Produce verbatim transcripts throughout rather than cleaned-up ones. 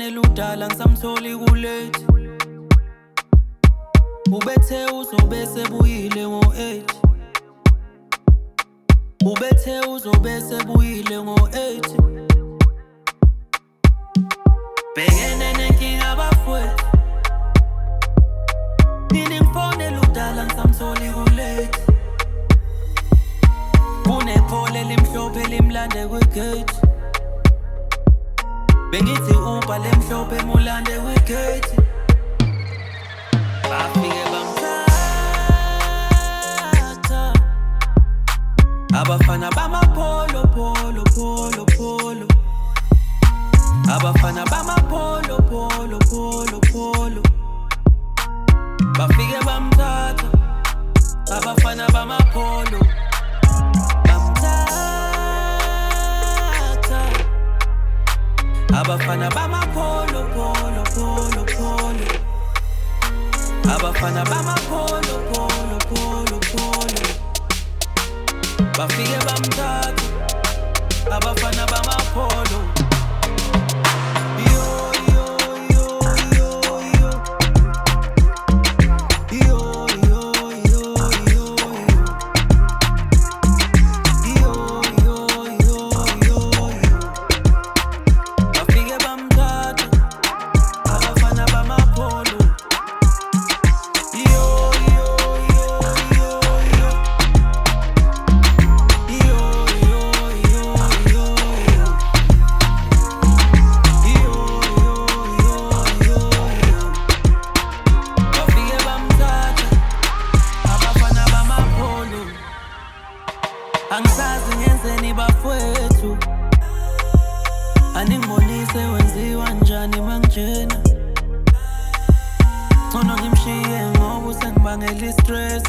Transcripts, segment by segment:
ngimfonela udala ngisamtholi kulate. Ubethe uzobe sebuyile ngo eight. Ubethe uzobe sebuyile ngo eight. Bhekene nenkinga bafowethu. Nini ngimfonela udala ngisamtholi kulate. Kunephole limhlophe limlande kwigate. Bengithi uba lemhlophe mulande kwigate. Bafike bamthatha abafana bamapolo polo polo polo. Abafana bamapolo polo polo polo. Bafike bamthatha abafana bamapolo. Abafana bamapolo polo polo polo. Abafana bamapolo polo polo polo. Bafike bamthatha abafana bamapolo. Yo yo yo yo yo. Yo yo yo yo yo. Yo yo yo yo yo. Bafike bamthatha abafana bamapolo. Yo yo yo yo yo. Yo yo yo yo yo. Yo yo yo yo yo. Bafike bamthatha abafana bamapolo. Angisazi ngenzeni bafowethu. Aningibonise wenziwa njani mangijena. Ngcono ngimshiye ngoba usengibangela istress.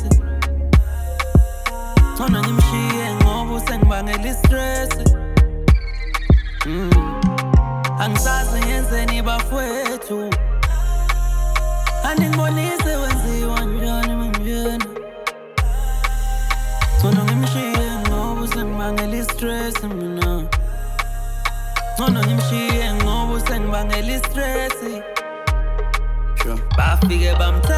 Ngcono ngimshiye ngoba usengibangela istress. Mm. Angisazi ngenzeni bafowethu. Aningibonise wenziwa njani mangijena. Ngcono ngimshiye ngoba usengibangela istress mina. Ngcono ngimshiye ngoba usengibangela istress. Sure. Bafike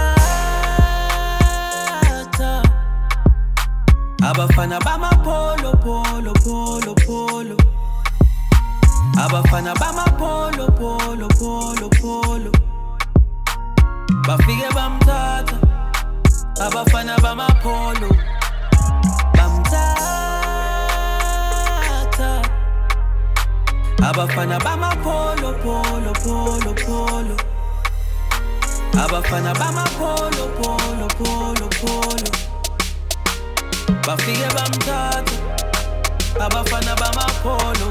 bamthatha abafana bamapolo polo polo polo. Abafana bamapolo polo polo polo. Bafike bamthatha abafana bamapolo. Bamthatha abafana bamapolo polo polo polo. Abafana bamapolo polo polo polo. Bafike bamthatha abafana bamapolo.